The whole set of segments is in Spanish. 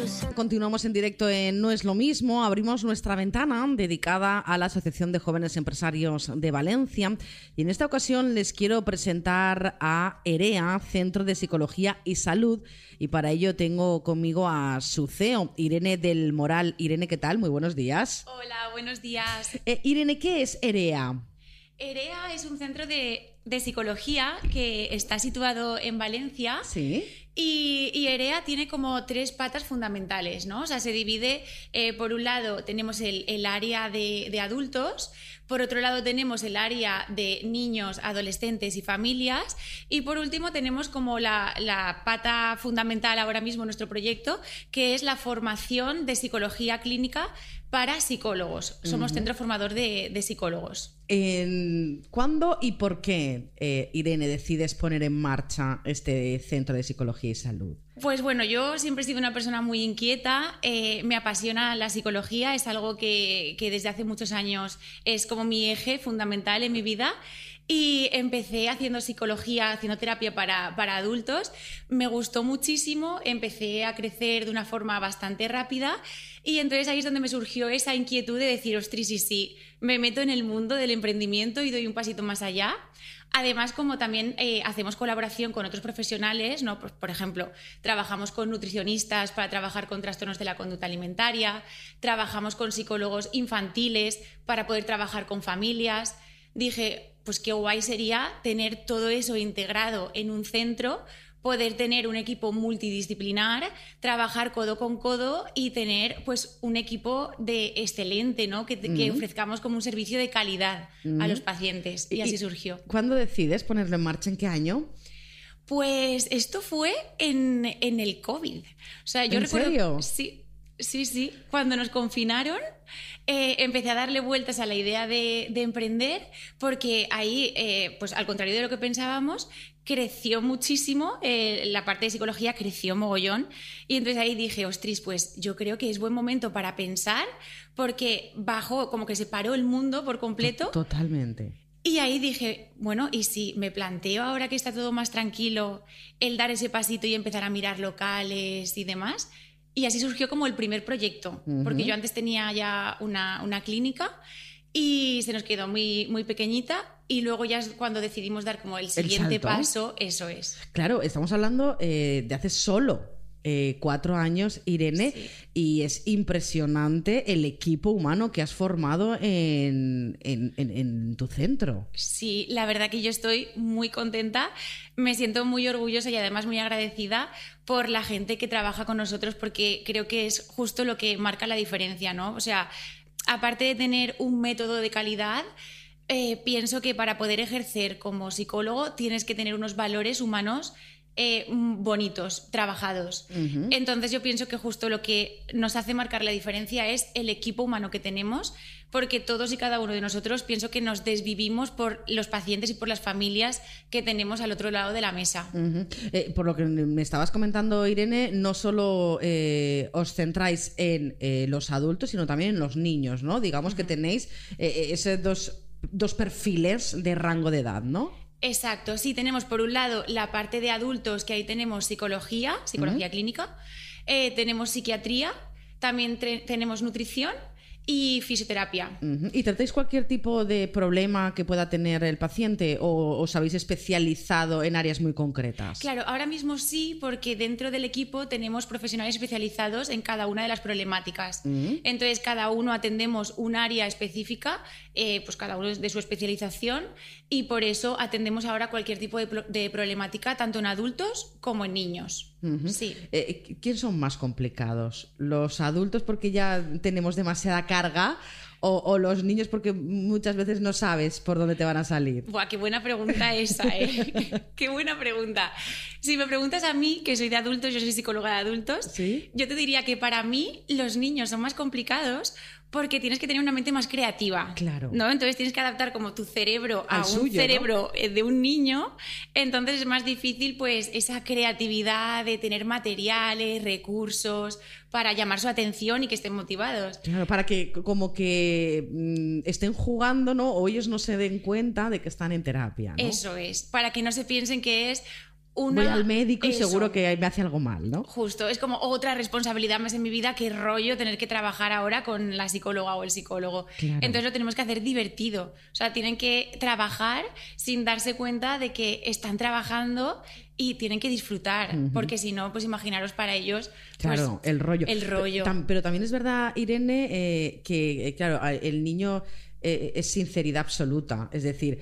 Continuamos en directo en No es lo mismo. Abrimos nuestra ventana dedicada a la Asociación de Jóvenes Empresarios de Valencia y en esta ocasión les quiero presentar a EREA, Centro de Psicología y Salud, y para ello tengo conmigo a su CEO, Irene del Moral. Irene, ¿qué tal? Muy buenos días. Hola, buenos días. Irene, ¿qué es EREA? EREA es un centro de psicología que está situado en Valencia. Sí. Y EREA tiene como tres patas fundamentales, ¿no? O sea, se divide, por un lado tenemos el área de adultos, por otro lado tenemos el área de niños, adolescentes y familias, y por último tenemos como la pata fundamental ahora mismo en nuestro proyecto, que es la formación de psicología clínica para psicólogos. Somos centro formador de psicólogos. ¿Cuándo y por qué, Irene, decides poner en marcha este centro de psicología y salud? Pues bueno, yo siempre he sido una persona muy inquieta, me apasiona la psicología, es algo que desde hace muchos años es como mi eje fundamental en mi vida. Y empecé haciendo psicología, haciendo terapia para adultos. Me gustó muchísimo, empecé a crecer de una forma bastante rápida y entonces ahí es donde me surgió esa inquietud de decir, ostras, sí, me meto en el mundo del emprendimiento y doy un pasito más allá. Además, como también hacemos colaboración con otros profesionales, ¿no? Por ejemplo, trabajamos con nutricionistas para trabajar con trastornos de la conducta alimentaria, trabajamos con psicólogos infantiles para poder trabajar con familias. Dije, pues qué guay sería tener todo eso integrado en un centro, poder tener un equipo multidisciplinar, trabajar codo con codo y tener pues un equipo excelente, ¿no? Que ofrezcamos como un servicio de calidad a los pacientes. Y así surgió. ¿Cuándo decides ponerlo en marcha? ¿En qué año? Pues esto fue en el COVID. O sea, yo recuerdo, ¿serio? Sí. Cuando nos confinaron, empecé a darle vueltas a la idea de emprender, porque ahí, pues al contrario de lo que pensábamos, creció muchísimo, la parte de psicología creció mogollón, y entonces ahí dije, ostras, pues yo creo que es buen momento para pensar, porque bajó, como que se paró el mundo por completo. Totalmente. Y ahí dije, bueno, ¿y si me planteo ahora que está todo más tranquilo, el dar ese pasito y empezar a mirar locales y demás? Y así surgió como el primer proyecto, porque yo antes tenía ya una clínica y se nos quedó muy, muy pequeñita, y luego ya es cuando decidimos dar como el siguiente paso, eso es. Claro, estamos hablando de hace solo 4 años, Irene, sí. Y es impresionante el equipo humano que has formado en tu centro. Sí, la verdad que yo estoy muy contenta, me siento muy orgullosa y además muy agradecida por la gente que trabaja con nosotros, porque creo que es justo lo que marca la diferencia, ¿no? O sea, aparte de tener un método de calidad, pienso que para poder ejercer como psicólogo tienes que tener unos valores humanos bonitos, trabajados. Entonces yo pienso que justo lo que nos hace marcar la diferencia es el equipo humano que tenemos, porque todos y cada uno de nosotros pienso que nos desvivimos por los pacientes y por las familias que tenemos al otro lado de la mesa. Por lo que me estabas comentando, Irene, no solo os centráis en los adultos, sino también en los niños, ¿no? Digamos que tenéis esos dos perfiles de rango de edad, ¿no? Exacto, sí, tenemos por un lado la parte de adultos, que ahí tenemos psicología clínica, tenemos psiquiatría, también tenemos nutrición y fisioterapia. ¿Y tratáis cualquier tipo de problema que pueda tener el paciente o os habéis especializado en áreas muy concretas? Claro, ahora mismo sí, porque dentro del equipo tenemos profesionales especializados en cada una de las problemáticas. Entonces, cada uno atendemos un área específica, pues cada uno de su especialización, y por eso atendemos ahora cualquier tipo de problemática, tanto en adultos como en niños. Sí. ¿Quién son más complicados? ¿Los adultos porque ya tenemos demasiada carga o los niños porque muchas veces no sabes por dónde te van a salir? Buah, qué buena pregunta esa, ¿eh? Qué buena pregunta. Si me preguntas a mí, que soy de adultos, yo soy psicóloga de adultos, ¿sí? Yo te diría que para mí los niños son más complicados porque tienes que tener una mente más creativa. Claro. ¿No? Entonces tienes que adaptar como tu cerebro a un suyo, cerebro, ¿no?, de un niño. Entonces es más difícil pues esa creatividad de tener materiales, recursos para llamar su atención y que estén motivados. Claro, para que como que estén jugando, ¿no? O ellos no se den cuenta de que están en terapia, ¿no? Eso es, para que no se piensen que es voy al médico y eso. seguro que me hace algo mal, ¿no? Justo, es como otra responsabilidad más en mi vida, que rollo tener que trabajar ahora con la psicóloga o el psicólogo. Claro. Entonces lo tenemos que hacer divertido. O sea, tienen que trabajar sin darse cuenta de que están trabajando y tienen que disfrutar, porque si no, pues imaginaros para ellos... Claro, pues, el rollo. El rollo. Pero también es verdad, Irene, que claro, el niño es sinceridad absoluta. Es decir,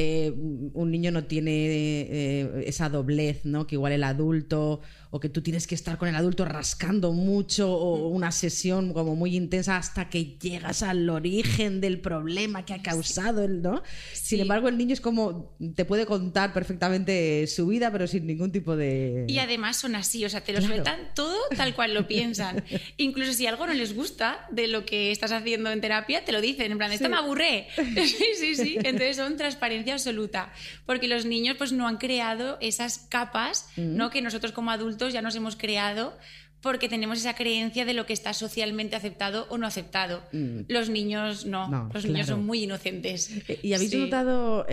un niño no tiene esa doblez, ¿no? Que igual el adulto, o que tú tienes que estar con el adulto rascando mucho, o una sesión como muy intensa hasta que llegas al origen del problema que ha causado él, ¿no? Sí. Sin embargo, el niño es como, te puede contar perfectamente su vida, pero sin ningún tipo de... Y además son así, o sea, te lo Claro. sueltan todo tal cual lo piensan. Incluso si algo no les gusta de lo que estás haciendo en terapia, te lo dicen, en plan, esto Sí. me aburre. Sí. Entonces son transparencia absoluta, porque los niños pues no han creado esas capas, ¿no? Que nosotros como adultos ya nos hemos creado, porque tenemos esa creencia de lo que está socialmente aceptado o no aceptado. Los niños no, los niños claro. son muy inocentes. ¿Y habéis Sí. notado,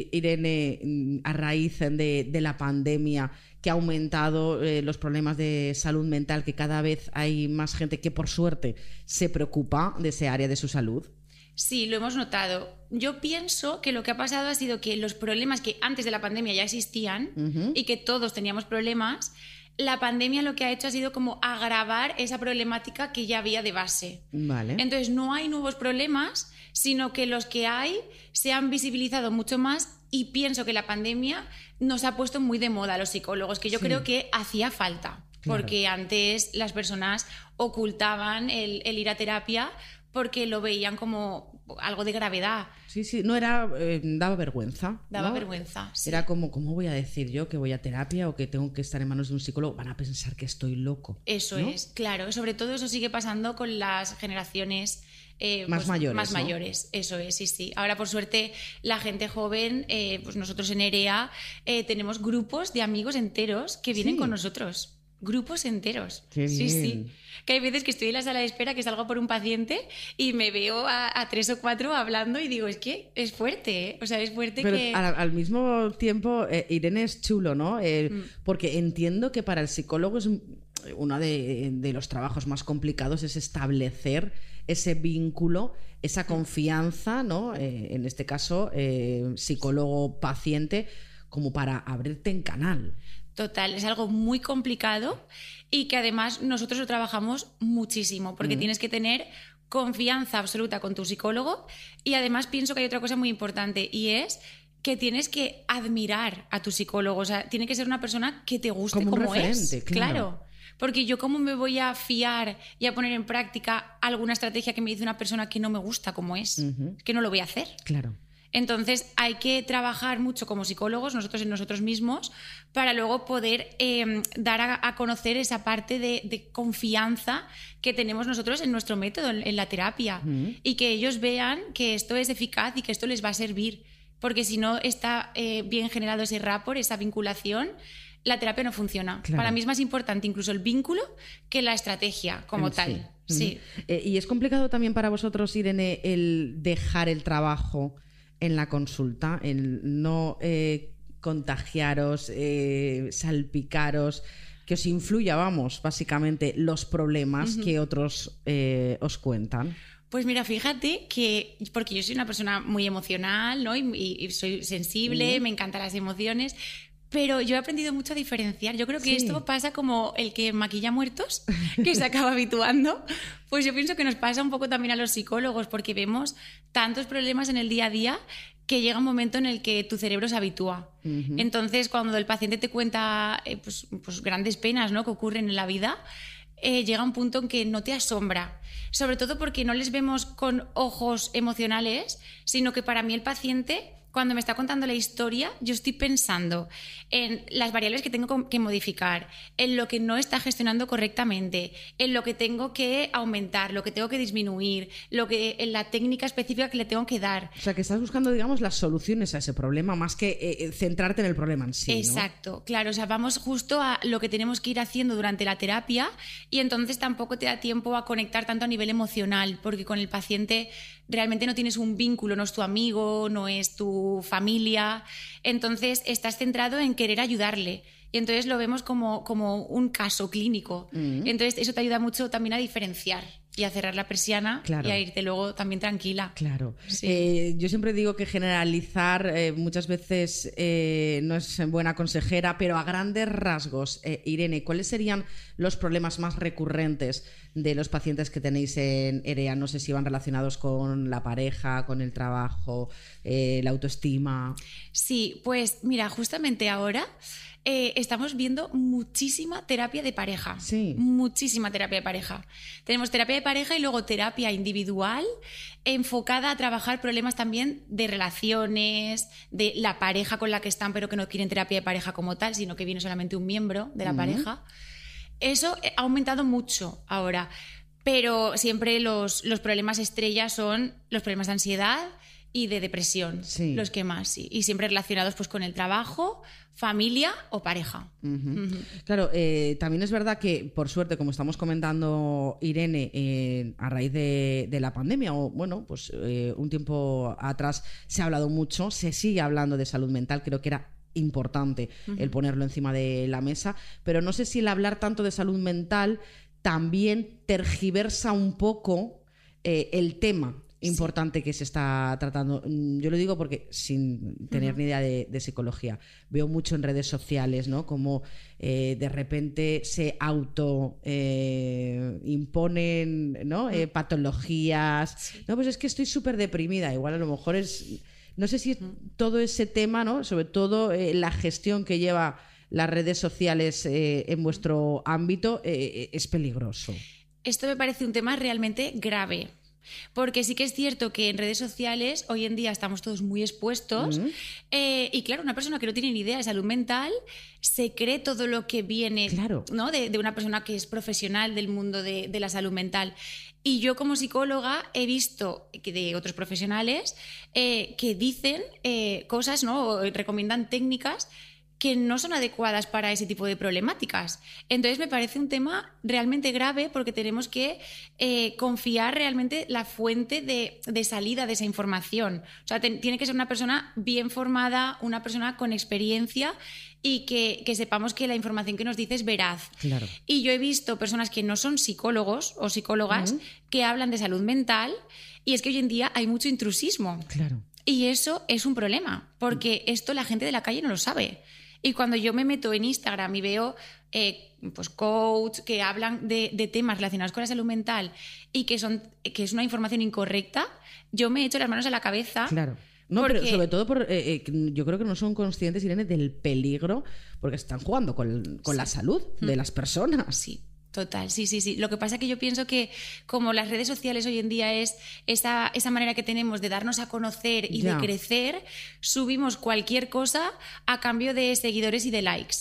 Irene, a raíz de la pandemia, que ha aumentado los problemas de salud mental, que cada vez hay más gente que por suerte se preocupa de ese área de su salud? Sí, lo hemos notado. Yo pienso que lo que ha pasado ha sido que los problemas que antes de la pandemia ya existían y que todos teníamos problemas, la pandemia lo que ha hecho ha sido como agravar esa problemática que ya había de base. Vale. Entonces no hay nuevos problemas, sino que los que hay se han visibilizado mucho más, y pienso que la pandemia nos ha puesto muy de moda a los psicólogos, que yo Sí. creo que hacía falta, Claro. porque antes las personas ocultaban el ir a terapia porque lo veían como algo de gravedad. Sí, no era... daba vergüenza. Daba ¿no? vergüenza, sí. Era como, ¿cómo voy a decir yo que voy a terapia o que tengo que estar en manos de un psicólogo? Van a pensar que estoy loco. Eso ¿no? es, claro. Sobre todo eso sigue pasando con las generaciones Más mayores, Más ¿no? mayores, eso es, sí. Ahora, por suerte, la gente joven, pues nosotros en EREA tenemos grupos de amigos enteros que vienen Sí. con nosotros. Grupos enteros. Qué Sí. bien. Que hay veces que estoy en la sala de espera, que salgo por un paciente y me veo a 3 o 4 hablando y digo, es que es fuerte, ¿eh? O sea, es fuerte. Pero que... al mismo tiempo, Irene, es chulo, ¿no? Porque entiendo que para el psicólogo es uno de los trabajos más complicados, es establecer ese vínculo, esa confianza, ¿no? En este caso, psicólogo-paciente, como para abrirte en canal. Total, es algo muy complicado y que además nosotros lo trabajamos muchísimo, porque tienes que tener confianza absoluta con tu psicólogo, y además pienso que hay otra cosa muy importante, y es que tienes que admirar a tu psicólogo. O sea, tiene que ser una persona que te guste Como un como referente, es. claro. Porque yo, ¿cómo me voy a fiar y a poner en práctica alguna estrategia que me dice una persona que no me gusta como es? Que no lo voy a hacer. Claro. Entonces hay que trabajar mucho como psicólogos, nosotros en nosotros mismos, para luego poder dar a conocer esa parte de confianza que tenemos nosotros en nuestro método, en la terapia, y que ellos vean que esto es eficaz y que esto les va a servir. Porque si no está bien generado ese rapport, esa vinculación, la terapia no funciona. Claro. Para mí es más importante incluso el vínculo que la estrategia como En tal. sí. Sí. ¿Y es complicado también para vosotros, Irene, el dejar el trabajo en la consulta, el no contagiaros, salpicaros, que os influya, vamos, básicamente los problemas que otros os cuentan? Pues mira, fíjate que, porque yo soy una persona muy emocional, ¿no? Y soy sensible, me encantan las emociones, pero yo he aprendido mucho a diferenciar. Yo creo que Sí. esto pasa como el que maquilla muertos, que se acaba habituando. Pues yo pienso que nos pasa un poco también a los psicólogos, porque vemos tantos problemas en el día a día que llega un momento en el que tu cerebro se habitúa. Entonces, cuando el paciente te cuenta pues grandes penas, ¿no?, que ocurren en la vida, llega un punto en que no te asombra, sobre todo porque no les vemos con ojos emocionales, sino que para mí el paciente, cuando me está contando la historia, yo estoy pensando en las variables que tengo que modificar, en lo que no está gestionando correctamente, en lo que tengo que aumentar, lo que tengo que disminuir, en la técnica específica que le tengo que dar. O sea, que estás buscando, digamos, las soluciones a ese problema, más que centrarte en el problema en sí, ¿no? Exacto, claro, o sea, vamos justo a lo que tenemos que ir haciendo durante la terapia, y entonces tampoco te da tiempo a conectar tanto a nivel emocional, porque con el paciente realmente no tienes un vínculo, no es tu amigo, no es tu su familia. Entonces estás centrado en querer ayudarle. Y entonces lo vemos como un caso clínico. Entonces eso te ayuda mucho también a diferenciar y a cerrar la persiana, claro, y a irte luego también tranquila. Claro. Sí. Yo siempre digo que generalizar muchas veces no es buena consejera, pero a grandes rasgos, Irene, ¿cuáles serían los problemas más recurrentes de los pacientes que tenéis en EREA? No sé si van relacionados con la pareja, con el trabajo, la autoestima. Sí, pues mira, justamente ahora estamos viendo muchísima terapia de pareja. Sí. Muchísima terapia de pareja. Tenemos terapia de pareja y luego terapia individual enfocada a trabajar problemas también de relaciones, de la pareja con la que están pero que no quieren terapia de pareja como tal, sino que viene solamente un miembro de la pareja. Eso ha aumentado mucho ahora, pero siempre los problemas estrella son los problemas de ansiedad y de depresión, sí, los que más, sí. Y siempre relacionados pues con el trabajo, familia o pareja. Claro, también es verdad que, por suerte, como estamos comentando, Irene, a raíz de la pandemia, o bueno, pues un tiempo atrás se ha hablado mucho, se sigue hablando de salud mental, creo que era importante el ponerlo encima de la mesa, pero no sé si el hablar tanto de salud mental también tergiversa un poco el tema importante que se está tratando. Yo lo digo porque, sin tener ni idea de psicología, veo mucho en redes sociales, ¿no? Como de repente se imponen, ¿no? Patologías. Sí. No, pues es que estoy súper deprimida. Igual a lo mejor es... No sé si todo ese tema, ¿no? Sobre todo la gestión que lleva las redes sociales en vuestro ámbito es peligroso. Esto me parece un tema realmente grave. Porque sí que es cierto que en redes sociales hoy en día estamos todos muy expuestos y claro, una persona que no tiene ni idea de salud mental se cree todo lo que viene, claro, ¿no? de una persona que es profesional del mundo de la salud mental. Y yo como psicóloga he visto que de otros profesionales que dicen cosas, ¿no? O recomiendan técnicas que no son adecuadas para ese tipo de problemáticas. Entonces me parece un tema realmente grave porque tenemos que confiar realmente la fuente de salida de esa información. O sea, tiene que ser una persona bien formada, una persona con experiencia y que sepamos que la información que nos dice es veraz. Claro. Y yo he visto personas que no son psicólogos o psicólogas que hablan de salud mental y es que hoy en día hay mucho intrusismo. Claro. Y eso es un problema porque esto la gente de la calle no lo sabe. Y cuando yo me meto en Instagram y veo pues coach que hablan de temas relacionados con la salud mental y que es una información incorrecta, yo me echo las manos a la cabeza. Claro. No, pero sobre todo yo creo que no son conscientes, Irene, del peligro porque están jugando con la salud de las personas. Sí. Total, sí. Lo que pasa es que yo pienso que como las redes sociales hoy en día es esa manera que tenemos de darnos a conocer y de crecer, subimos cualquier cosa a cambio de seguidores y de likes.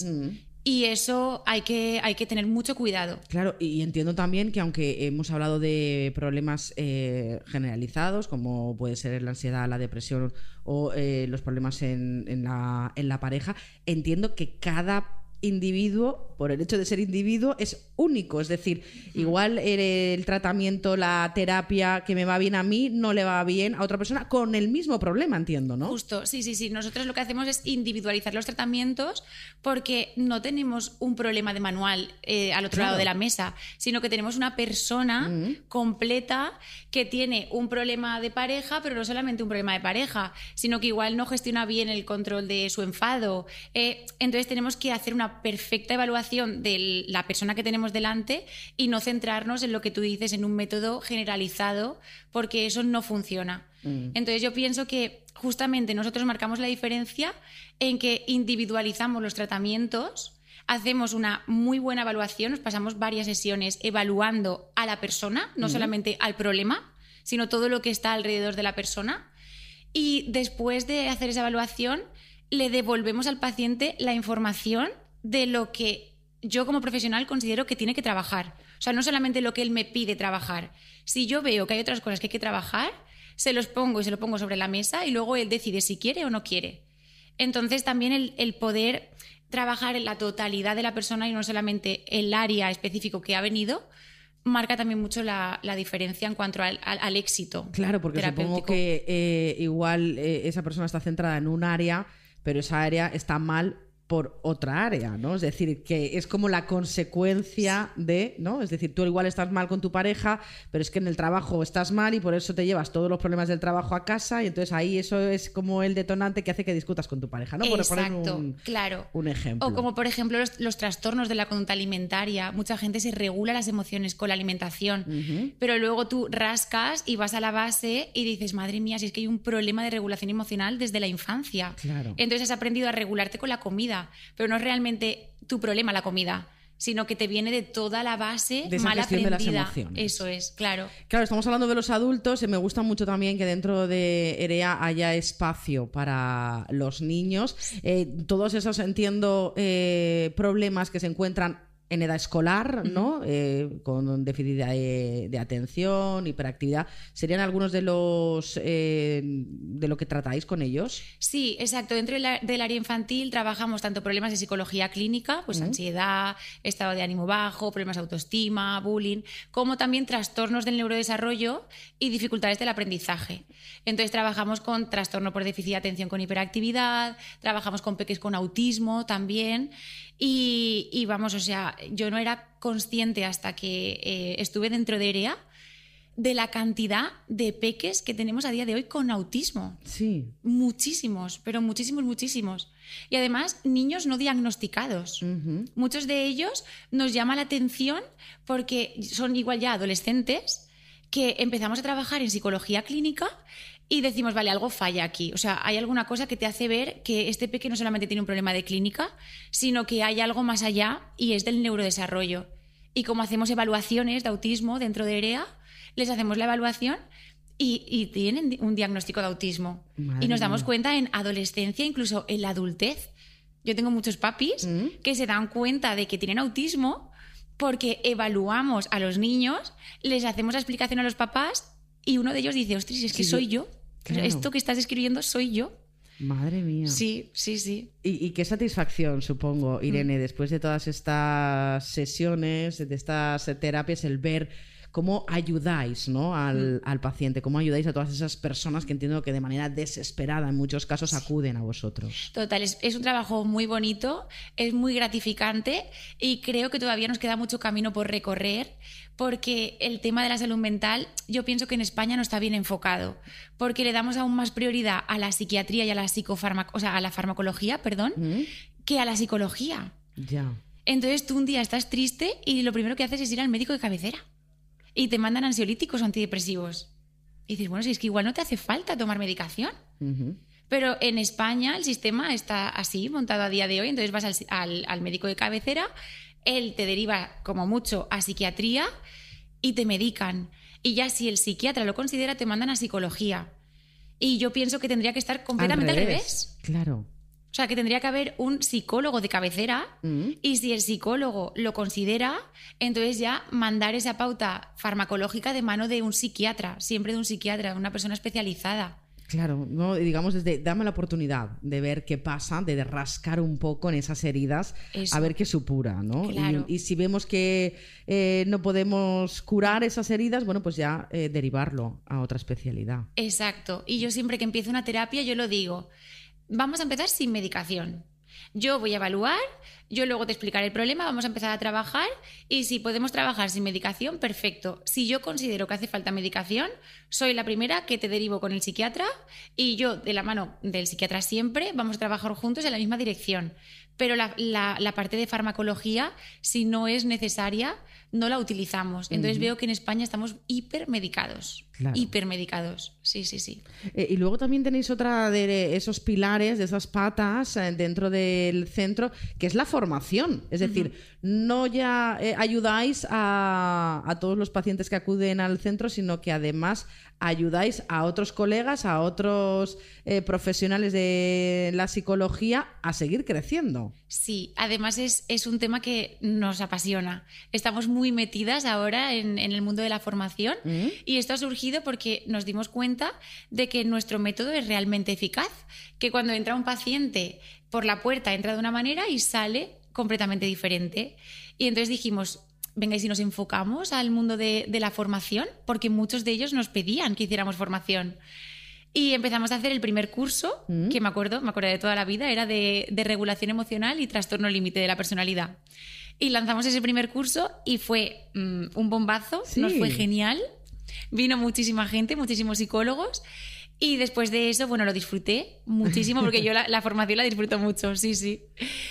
Y eso hay que tener mucho cuidado. Claro, y entiendo también que aunque hemos hablado de problemas generalizados, como puede ser la ansiedad, la depresión o los problemas en la pareja, entiendo que cada individuo, por el hecho de ser individuo, es único. Es decir, igual el tratamiento, la terapia que me va bien a mí no le va bien a otra persona con el mismo problema, entiendo, ¿no? Justo, sí. Nosotros lo que hacemos es individualizar los tratamientos porque no tenemos un problema de manual al otro lado de la mesa, sino que tenemos una persona completa que tiene un problema de pareja, pero no solamente un problema de pareja, sino que igual no gestiona bien el control de su enfado. Entonces tenemos que hacer una perfecta evaluación de la persona que tenemos delante y no centrarnos en lo que tú dices, en un método generalizado, porque eso no funciona. Entonces yo pienso que justamente nosotros marcamos la diferencia en que individualizamos los tratamientos, hacemos una muy buena evaluación, nos pasamos varias sesiones evaluando a la persona, no solamente al problema, sino todo lo que está alrededor de la persona, y después de hacer esa evaluación le devolvemos al paciente la información de lo que yo como profesional considero que tiene que trabajar. O sea, no solamente lo que él me pide trabajar. Si yo veo que hay otras cosas que hay que trabajar, se lo pongo sobre la mesa y luego él decide si quiere o no quiere. Entonces también el poder trabajar en la totalidad de la persona y no solamente el área específico que ha venido, marca también mucho la diferencia en cuanto al éxito. Claro, porque supongo que igual esa persona está centrada en un área, pero esa área está mal por otra área, ¿no? Es decir, que es como la consecuencia de, ¿no? Es decir, tú igual estás mal con tu pareja, pero es que en el trabajo estás mal y por eso te llevas todos los problemas del trabajo a casa y entonces ahí eso es como el detonante que hace que discutas con tu pareja, ¿no? Exacto, claro. Un ejemplo. O como, por ejemplo, los trastornos de la conducta alimentaria. Mucha gente se regula las emociones con la alimentación, pero luego tú rascas y vas a la base y dices, madre mía, si es que hay un problema de regulación emocional desde la infancia. Claro. Entonces has aprendido a regularte con la comida. Pero no es realmente tu problema la comida, sino que te viene de toda la base de esa mal gestión aprendida. De las emociones. Eso es, claro. Claro, estamos hablando de los adultos y me gusta mucho también que dentro de EREA haya espacio para los niños. Todos esos, entiendo, problemas que se encuentran en edad escolar, ¿no? Con déficit de atención, hiperactividad. ¿Serían algunos de los de lo que tratáis con ellos? Sí, exacto. Dentro del área infantil trabajamos tanto problemas de psicología clínica, pues ansiedad, estado de ánimo bajo, problemas de autoestima, bullying, como también trastornos del neurodesarrollo y dificultades del aprendizaje. Entonces trabajamos con trastorno por déficit de atención con hiperactividad, trabajamos con peques con autismo también. Y vamos, o sea, yo no era consciente hasta que estuve dentro de EREA de la cantidad de peques que tenemos a día de hoy con autismo. Sí. Muchísimos, pero muchísimos, muchísimos. Y además, niños no diagnosticados. Muchos de ellos nos llama la atención porque son igual ya adolescentes que empezamos a trabajar en psicología clínica y decimos, vale, algo falla aquí. O sea, hay alguna cosa que te hace ver que este peque no solamente tiene un problema de clínica, sino que hay algo más allá y es del neurodesarrollo. Y como hacemos evaluaciones de autismo dentro de EREA, les hacemos la evaluación y tienen un diagnóstico de autismo. Madre y nos damos mía. cuenta en adolescencia, incluso en la adultez. Yo tengo muchos papis que se dan cuenta de que tienen autismo porque evaluamos a los niños, les hacemos la explicación a los papás y uno de ellos dice, ostras, es que soy yo. Claro. Esto que estás escribiendo soy yo. Madre mía. Sí, sí, sí. Y qué satisfacción, supongo, Irene, después de todas estas sesiones, de estas terapias, el ver cómo ayudáis, ¿no? al paciente, cómo ayudáis a todas esas personas que entiendo que de manera desesperada en muchos casos acuden a vosotros. Total, es un trabajo muy bonito, es muy gratificante y creo que todavía nos queda mucho camino por recorrer porque el tema de la salud mental yo pienso que en España no está bien enfocado porque le damos aún más prioridad a la psiquiatría y a la a la farmacología, perdón, que a la psicología. Ya. Entonces tú un día estás triste y lo primero que haces es ir al médico de cabecera. Y te mandan ansiolíticos o antidepresivos. Y dices, bueno, si es que igual no te hace falta tomar medicación. Pero en España el sistema está así, montado a día de hoy. Entonces vas al médico de cabecera, él te deriva como mucho a psiquiatría y te medican. Y ya si el psiquiatra lo considera, te mandan a psicología. Y yo pienso que tendría que estar completamente al revés. Claro. O sea, que tendría que haber un psicólogo de cabecera y si el psicólogo lo considera, entonces ya mandar esa pauta farmacológica de mano de un psiquiatra, siempre de un psiquiatra, de una persona especializada. Claro, ¿no? Digamos, desde dame la oportunidad de ver qué pasa, de rascar un poco en esas heridas, Eso. a ver qué supura, ¿no? Claro. Y si vemos que no podemos curar esas heridas, bueno, pues ya derivarlo a otra especialidad. Exacto. Y yo siempre que empiezo una terapia, yo lo digo, vamos a empezar sin medicación. Yo voy a evaluar, yo luego te explicaré el problema, vamos a empezar a trabajar y si podemos trabajar sin medicación, perfecto. Si yo considero que hace falta medicación, soy la primera que te derivo con el psiquiatra y yo, de la mano del psiquiatra siempre, vamos a trabajar juntos en la misma dirección. Pero la parte de farmacología, si no es necesaria, no la utilizamos. Entonces veo que en España estamos hipermedicados. Claro. Hipermedicados, sí, sí, sí. Y luego también tenéis otra de esos pilares, de esas patas dentro del centro, que es la formación. Es decir, no ya ayudáis a todos los pacientes que acuden al centro, sino que además ayudáis a otros colegas, a otros profesionales de la psicología a seguir creciendo. Sí, además es un tema que nos apasiona. Estamos muy metidas ahora en el mundo de la formación y esto ha surgido porque nos dimos cuenta de que nuestro método es realmente eficaz, que cuando entra un paciente por la puerta entra de una manera y sale completamente diferente. Y entonces dijimos, venga, ¿y si nos enfocamos al mundo de la formación? Porque muchos de ellos nos pedían que hiciéramos formación. Y empezamos a hacer el primer curso, que me acuerdo de toda la vida, era de regulación emocional y trastorno límite de la personalidad. Y lanzamos ese primer curso y fue un bombazo, sí. Nos fue genial. Vino muchísima gente, muchísimos psicólogos. Y después de eso, bueno, lo disfruté muchísimo porque yo la formación la disfruto mucho, sí.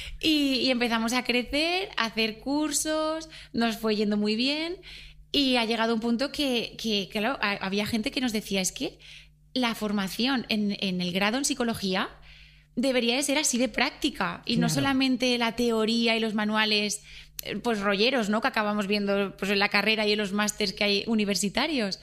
Y empezamos a crecer, a hacer cursos, nos fue yendo muy bien y ha llegado un punto que claro, había gente que nos decía, es que la formación en el grado en psicología debería de ser así de práctica y claro. No solamente la teoría y los manuales pues rolleros, ¿no? Que acabamos viendo pues, en la carrera y en los másters que hay universitarios.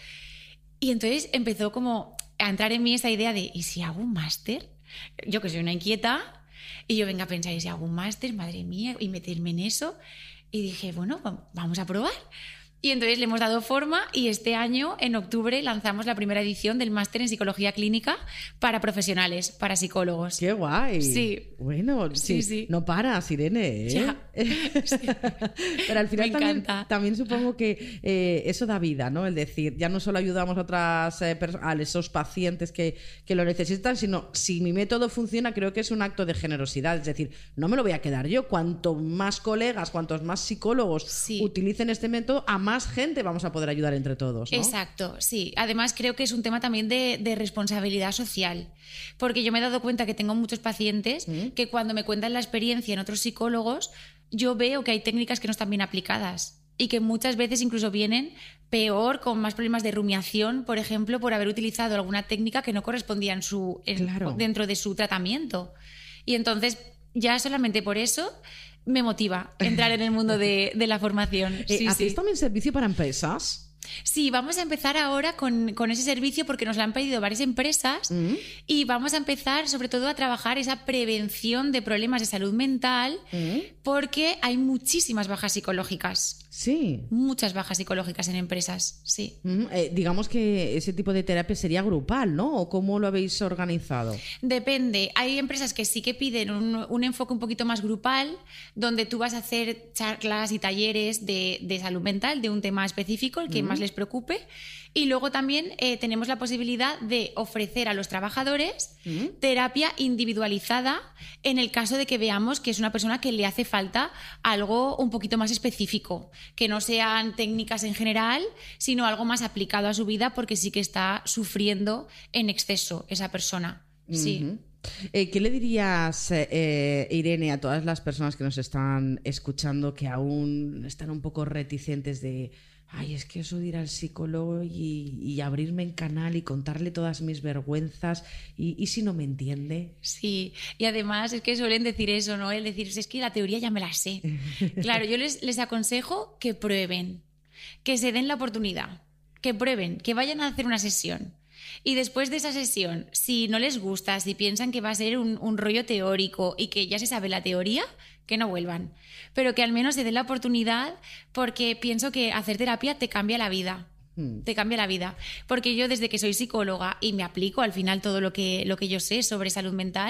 Y entonces empezó como a entrar en mí esa idea de ¿y si hago un máster? Yo que soy una inquieta y yo venga a pensar ¿y si hago un máster? Madre mía, y meterme en eso. Y dije, bueno, vamos a probar. Y entonces le hemos dado forma y este año, en octubre, lanzamos la primera edición del máster en psicología clínica para profesionales, para psicólogos. ¡Qué guay! Sí. Bueno, sí. No paras, Irene, ¿eh? Ya. Sí. Pero al final también supongo que eso da vida, ¿no? El decir, ya no solo ayudamos a esos pacientes que lo necesitan, sino si mi método funciona, creo que es un acto de generosidad. Es decir, no me lo voy a quedar yo. Cuanto más colegas, cuantos más psicólogos utilicen este método, a más gente vamos a poder ayudar entre todos, ¿no? Exacto, sí. Además creo que es un tema también de responsabilidad social, porque yo me he dado cuenta que tengo muchos pacientes que cuando me cuentan la experiencia en otros psicólogos, yo veo que hay técnicas que no están bien aplicadas y que muchas veces incluso vienen peor, con más problemas de rumiación, por ejemplo, por haber utilizado alguna técnica que no correspondía dentro de su tratamiento. Y entonces, ya solamente por eso me motiva entrar en el mundo de la formación. ¿Hacéis también servicio para empresas? Sí, vamos a empezar ahora con ese servicio porque nos lo han pedido varias empresas y vamos a empezar sobre todo a trabajar esa prevención de problemas de salud mental porque hay muchísimas bajas psicológicas. Sí. Muchas bajas psicológicas en empresas, sí. Digamos que ese tipo de terapia sería grupal, ¿no? ¿O cómo lo habéis organizado? Depende. Hay empresas que sí que piden un enfoque un poquito más grupal, donde tú vas a hacer charlas y talleres de salud mental, de un tema específico, el que más les preocupe. Y luego también tenemos la posibilidad de ofrecer a los trabajadores terapia individualizada en el caso de que veamos que es una persona que le hace falta algo un poquito más específico, que no sean técnicas en general, sino algo más aplicado a su vida porque sí que está sufriendo en exceso esa persona. Sí. ¿Qué le dirías, Irene, a todas las personas que nos están escuchando que aún están un poco reticentes de ay, es que eso de ir al psicólogo y abrirme en canal y contarle todas mis vergüenzas y si no me entiende? Sí, y además es que suelen decir eso, ¿no? El decir, es que la teoría ya me la sé. Claro, yo les aconsejo que prueben, que se den la oportunidad, que prueben, que vayan a hacer una sesión. Y después de esa sesión, si no les gusta, si piensan que va a ser un rollo teórico y que ya se sabe la teoría, que no vuelvan. Pero que al menos se den la oportunidad porque pienso que hacer terapia te cambia la vida. Te cambia la vida. Porque yo desde que soy psicóloga y me aplico al final todo lo que yo sé sobre salud mental,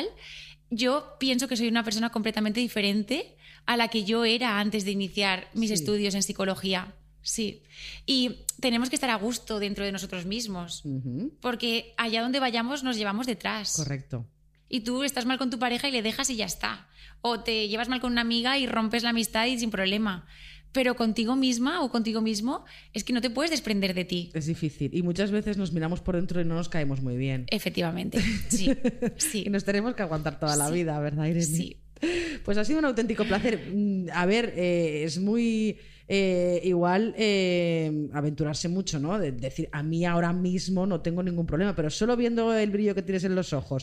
yo pienso que soy una persona completamente diferente a la que yo era antes de iniciar mis estudios en psicología. Sí, y tenemos que estar a gusto dentro de nosotros mismos, porque allá donde vayamos nos llevamos detrás. Correcto. Y tú estás mal con tu pareja y le dejas y ya está. O te llevas mal con una amiga y rompes la amistad y sin problema. Pero contigo misma o contigo mismo es que no te puedes desprender de ti. Es difícil. Y muchas veces nos miramos por dentro y no nos caemos muy bien. Efectivamente, sí. Y nos tenemos que aguantar toda la vida, ¿verdad, Irene? Sí. Pues ha sido un auténtico placer. A ver, es muy... igual aventurarse mucho, ¿no? De decir, a mí ahora mismo no tengo ningún problema, pero solo viendo el brillo que tienes en los ojos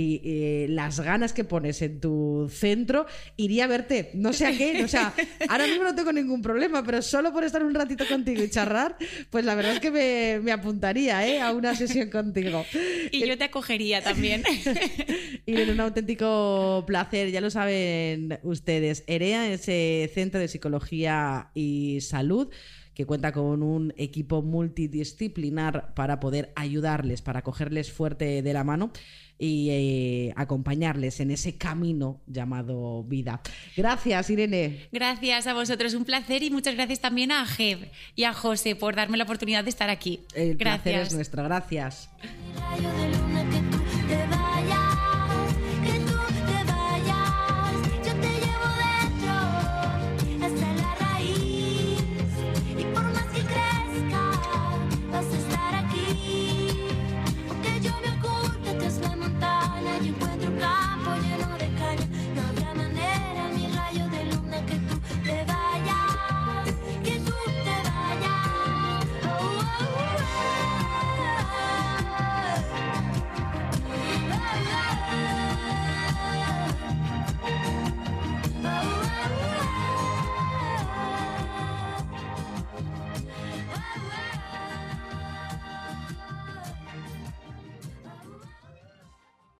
y las ganas que pones en tu centro, iría a verte, no sé a qué, o sea, ahora mismo no tengo ningún problema, pero solo por estar un ratito contigo y charlar, pues la verdad es que me apuntaría a una sesión contigo. Y yo te acogería también. Y en un auténtico placer, ya lo saben ustedes, EREA, ese centro de psicología y salud que cuenta con un equipo multidisciplinar para poder ayudarles, para cogerles fuerte de la mano y acompañarles en ese camino llamado vida. Gracias, Irene. Gracias a vosotros, un placer, y muchas gracias también a Geb y a José por darme la oportunidad de estar aquí. El placer es nuestro, gracias.